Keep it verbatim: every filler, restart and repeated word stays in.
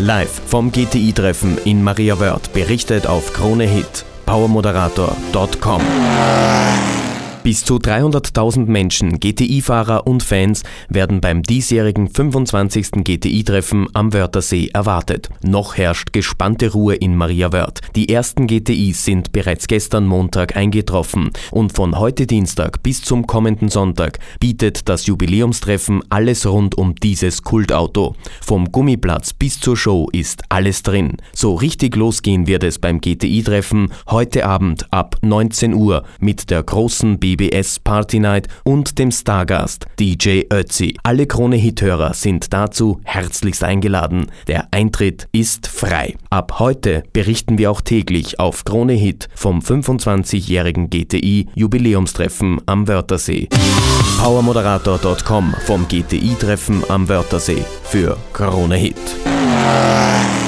Live vom G T I-Treffen in Mariawörth berichtet auf Krone Hit, powermoderator punkt com. Bis zu dreihunderttausend Menschen, G T I-Fahrer und Fans werden beim diesjährigen fünfundzwanzigsten G T I-Treffen am Wörthersee erwartet. Noch herrscht gespannte Ruhe in Mariawörth. Die ersten G T Is sind bereits gestern Montag eingetroffen und von heute Dienstag bis zum kommenden Sonntag bietet das Jubiläumstreffen alles rund um dieses Kultauto. Vom Gummiplatz bis zur Show ist alles drin. So richtig losgehen wird es beim G T I-Treffen heute Abend ab neunzehn Uhr mit der großen B B S Party Night und dem Stargast D J Ötzi. Alle Krone-Hit-Hörer sind dazu herzlichst eingeladen. Der Eintritt ist frei. Ab heute berichten wir auch täglich auf Krone Hit vom fünfundzwanzigjährigen G T I-Jubiläumstreffen am Wörthersee. powermoderator punkt com vom G T I-Treffen am Wörthersee für Krone Hit.